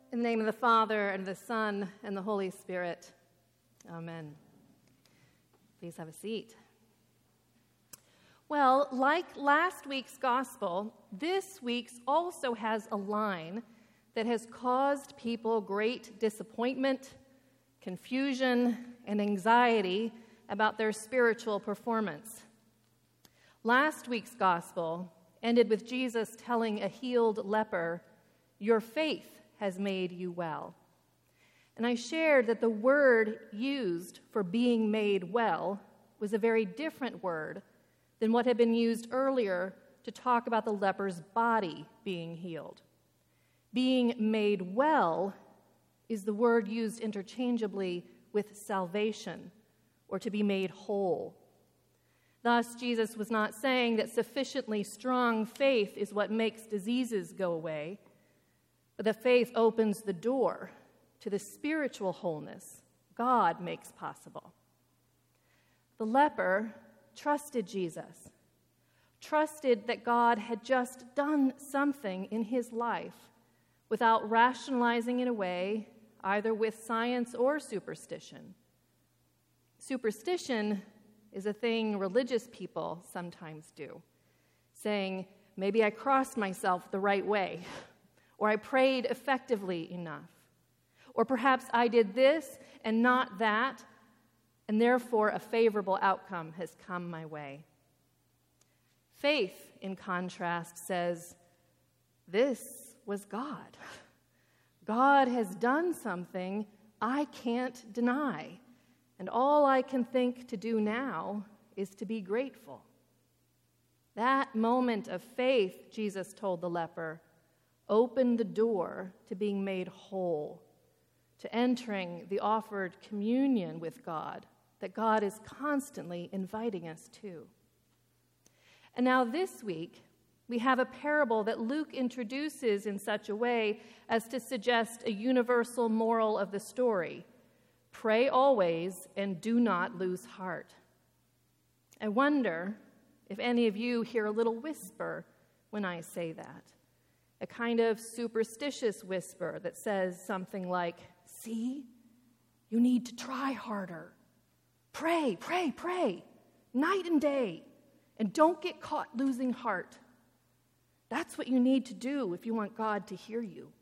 In the name of the Father, and of the Son, and the Holy Spirit. Amen. Please have a seat. Well, like last week's gospel, this week's also has a line that has caused people great disappointment, confusion, and anxiety about their spiritual performance. Last week's gospel ended with Jesus telling a healed leper, "Your faith has made you well." And I shared that the word used for being made well was a very different word than what had been used earlier to talk about the leper's body being healed. Being made well is the word used interchangeably with salvation, or to be made whole. Thus, Jesus was not saying that sufficiently strong faith is what makes diseases go away, but that faith opens the door to the spiritual wholeness God makes possible. The leper trusted Jesus, trusted that God had just done something in his life without rationalizing it away, either with science or superstition. Superstition is a thing religious people sometimes do, saying, maybe I crossed myself the right way, or I prayed effectively enough, or perhaps I did this and not that, and therefore a favorable outcome has come my way. Faith, in contrast, says, this was God. God has done something I can't deny, and all I can think to do now is to be grateful. That moment of faith, Jesus told the leper, opened the door to being made whole, to entering the offered communion with God that God is constantly inviting us to. And now this week, we have a parable that Luke introduces in such a way as to suggest a universal moral of the story. Pray always and do not lose heart. I wonder if any of you hear a little whisper when I say that. A kind of superstitious whisper that says something like, see, you need to try harder. Pray, pray, pray, night and day, and don't get caught losing heart. That's what you need to do if you want God to hear you.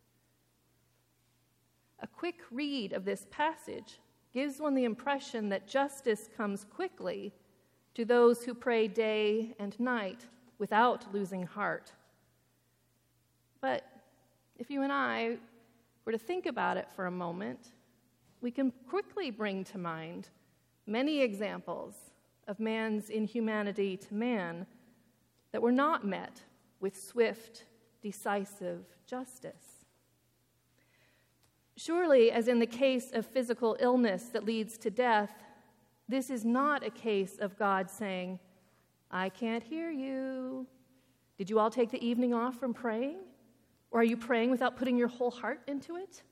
A quick read of this passage gives one the impression that justice comes quickly to those who pray day and night without losing heart. But if you and I were to think about it for a moment, we can quickly bring to mind many examples of man's inhumanity to man that were not met with swift, decisive justice. Surely, as in the case of physical illness that leads to death, this is not a case of God saying, I can't hear you. Did you all take the evening off from praying? Or are you praying without putting your whole heart into it?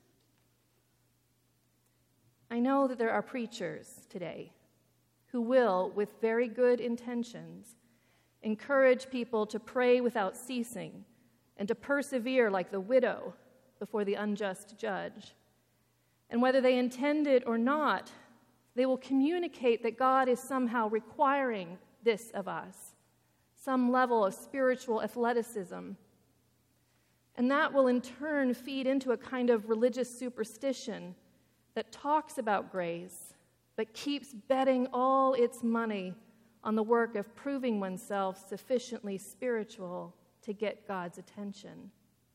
I know that there are preachers today who will, with very good intentions, encourage people to pray without ceasing and to persevere like the widow before the unjust judge. And whether they intend it or not, they will communicate that God is somehow requiring this of us, some level of spiritual athleticism. And that will in turn feed into a kind of religious superstition that talks about grace, but keeps betting all its money on the work of proving oneself sufficiently spiritual to get God's attention.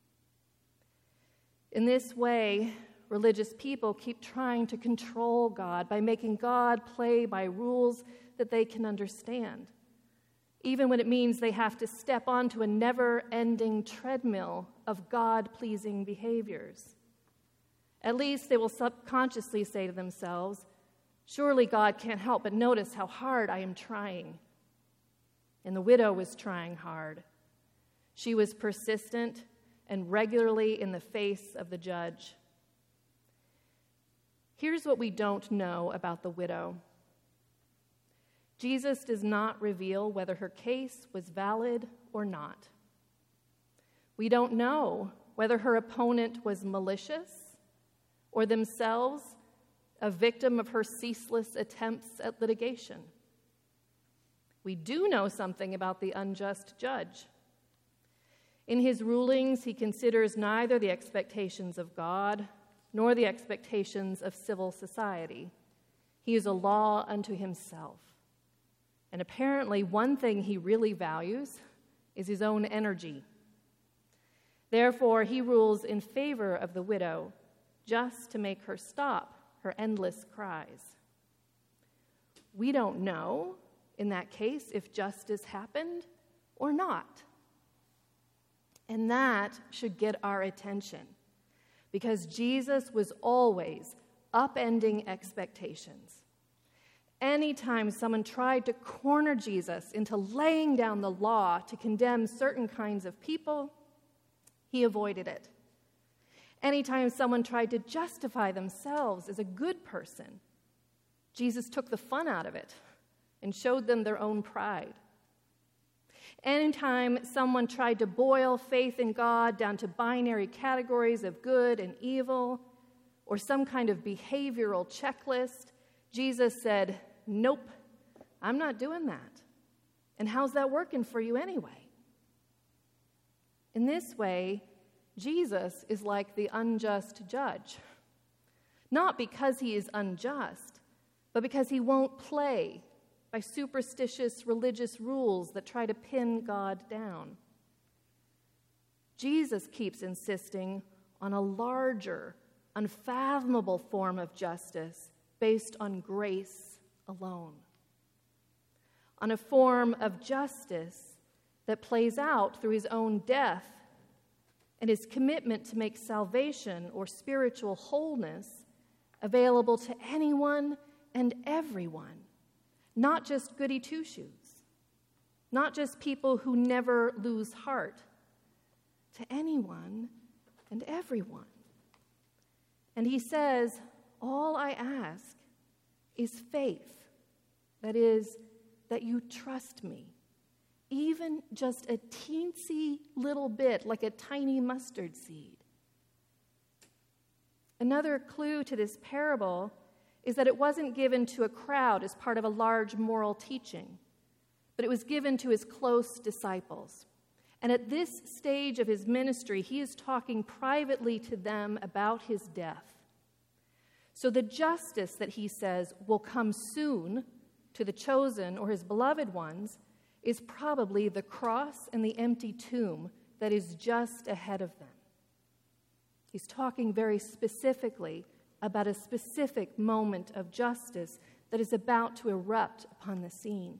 In this way, religious people keep trying to control God by making God play by rules that they can understand, even when it means they have to step onto a never-ending treadmill of God-pleasing behaviors. At least they will subconsciously say to themselves, surely God can't help but notice how hard I am trying. And the widow was trying hard. She was persistent and regularly in the face of the judge. Here's what we don't know about the widow. Jesus does not reveal whether her case was valid or not. We don't know whether her opponent was malicious or themselves a victim of her ceaseless attempts at litigation. We do know something about the unjust judge. In his rulings, he considers neither the expectations of God nor the expectations of civil society. He is a law unto himself. And apparently, one thing he really values is his own energy. Therefore, he rules in favor of the widow, just to make her stop her endless cries. We don't know, in that case, if justice happened or not. And that should get our attention, because Jesus was always upending expectations. Anytime someone tried to corner Jesus into laying down the law to condemn certain kinds of people, he avoided it. Anytime someone tried to justify themselves as a good person, Jesus took the fun out of it and showed them their own pride. Anytime someone tried to boil faith in God down to binary categories of good and evil, or some kind of behavioral checklist, Jesus said, "Nope, I'm not doing that. And how's that working for you anyway?" In this way, Jesus is like the unjust judge. Not because he is unjust, but because he won't play by superstitious religious rules that try to pin God down. Jesus keeps insisting on a larger, unfathomable form of justice based on grace alone. On a form of justice that plays out through his own death and his commitment to make salvation or spiritual wholeness available to anyone and everyone, not just goody two-shoes, not just people who never lose heart, to anyone and everyone. And he says, all I ask is faith, that is, that you trust me, even just a teensy little bit, like a tiny mustard seed. Another clue to this parable is that it wasn't given to a crowd as part of a large moral teaching, but it was given to his close disciples. And at this stage of his ministry, he is talking privately to them about his death. So the justice that he says will come soon to the chosen or his beloved ones is probably the cross and the empty tomb that is just ahead of them. He's talking very specifically about a specific moment of justice that is about to erupt upon the scene.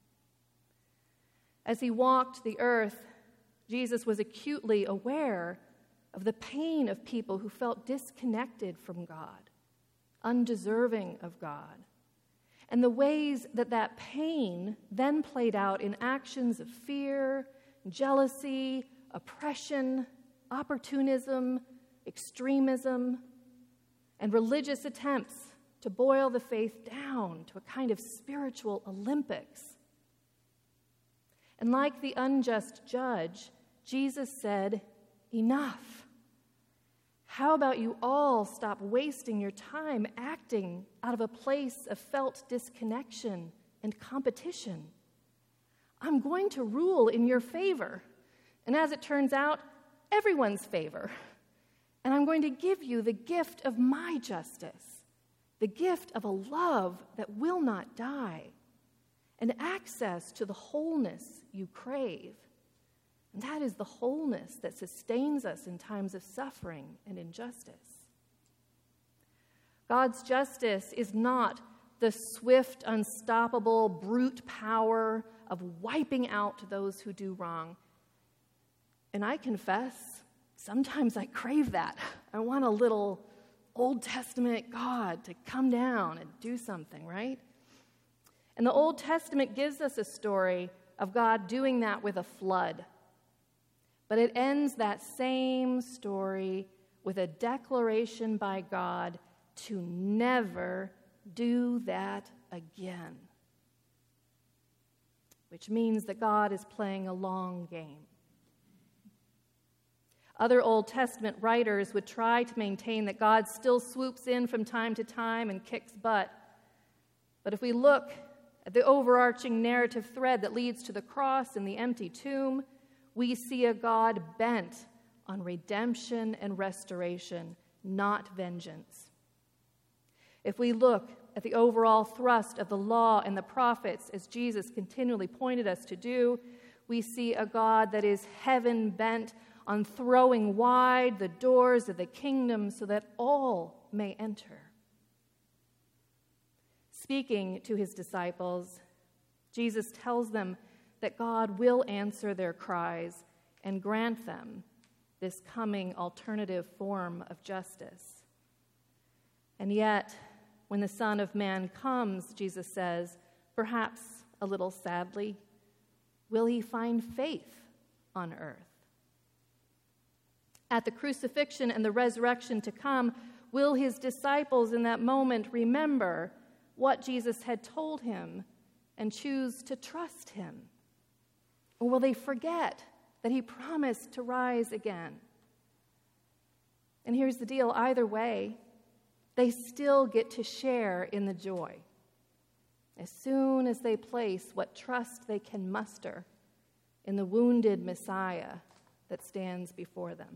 As he walked the earth, Jesus was acutely aware of the pain of people who felt disconnected from God, undeserving of God, and the ways that that pain then played out in actions of fear, jealousy, oppression, opportunism, extremism, and religious attempts to boil the faith down to a kind of spiritual Olympics. And like the unjust judge, Jesus said, "Enough. How about you all stop wasting your time acting out of a place of felt disconnection and competition? I'm going to rule in your favor, and as it turns out, everyone's favor. And I'm going to give you the gift of my justice, the gift of a love that will not die, and access to the wholeness you crave. And that is the wholeness that sustains us in times of suffering and injustice. God's justice is not the swift, unstoppable, brute power of wiping out those who do wrong. And I confess, sometimes I crave that. I want a little Old Testament God to come down and do something, right? And the Old Testament gives us a story of God doing that with a flood. But it ends that same story with a declaration by God to never do that again. Which means that God is playing a long game. Other Old Testament writers would try to maintain that God still swoops in from time to time and kicks butt. But if we look at the overarching narrative thread that leads to the cross and the empty tomb, we see a God bent on redemption and restoration, not vengeance. If we look at the overall thrust of the law and the prophets, as Jesus continually pointed us to do, we see a God that is heaven bent on throwing wide the doors of the kingdom so that all may enter. Speaking to his disciples, Jesus tells them that God will answer their cries and grant them this coming alternative form of justice. And yet, when the Son of Man comes, Jesus says, perhaps a little sadly, will he find faith on earth? At the crucifixion and the resurrection to come, will his disciples in that moment remember what Jesus had told him and choose to trust him? Or will they forget that he promised to rise again? And here's the deal, either way, they still get to share in the joy as soon as they place what trust they can muster in the wounded Messiah that stands before them.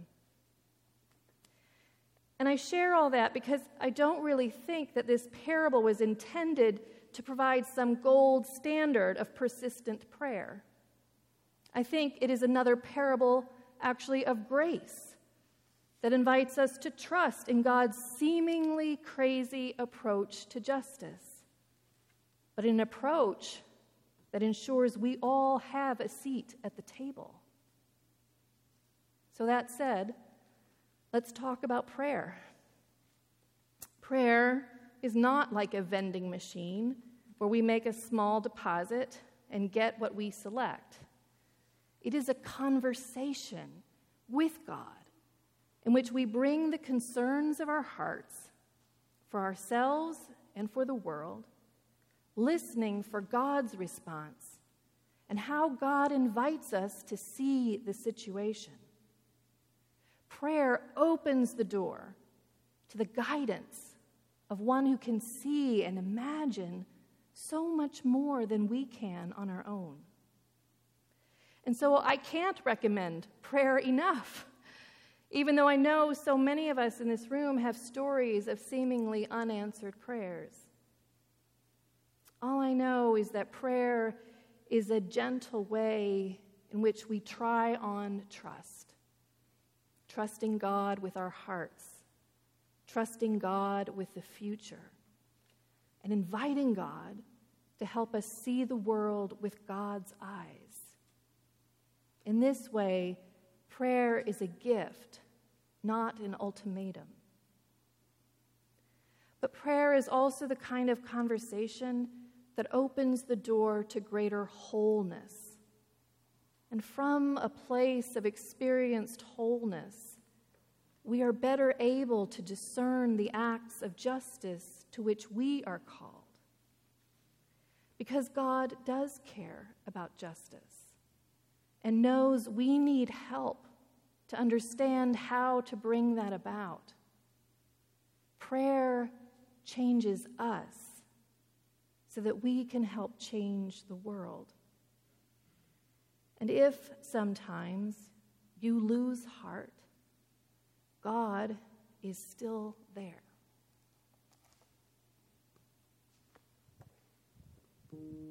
And I share all that because I don't really think that this parable was intended to provide some gold standard of persistent prayer. I think it is another parable, actually, of grace that invites us to trust in God's seemingly crazy approach to justice, but an approach that ensures we all have a seat at the table. So that said, let's talk about prayer. Prayer is not like a vending machine where we make a small deposit and get what we select. It is a conversation with God in which we bring the concerns of our hearts for ourselves and for the world, listening for God's response and how God invites us to see the situation. Prayer opens the door to the guidance of one who can see and imagine so much more than we can on our own. And so I can't recommend prayer enough, even though I know so many of us in this room have stories of seemingly unanswered prayers. All I know is that prayer is a gentle way in which we try on trust. Trusting God with our hearts, trusting God with the future, and inviting God to help us see the world with God's eyes. In this way, prayer is a gift, not an ultimatum. But prayer is also the kind of conversation that opens the door to greater wholeness. And from a place of experienced wholeness, we are better able to discern the acts of justice to which we are called. Because God does care about justice and knows we need help to understand how to bring that about. Prayer changes us so that we can help change the world. And if sometimes you lose heart, God is still there.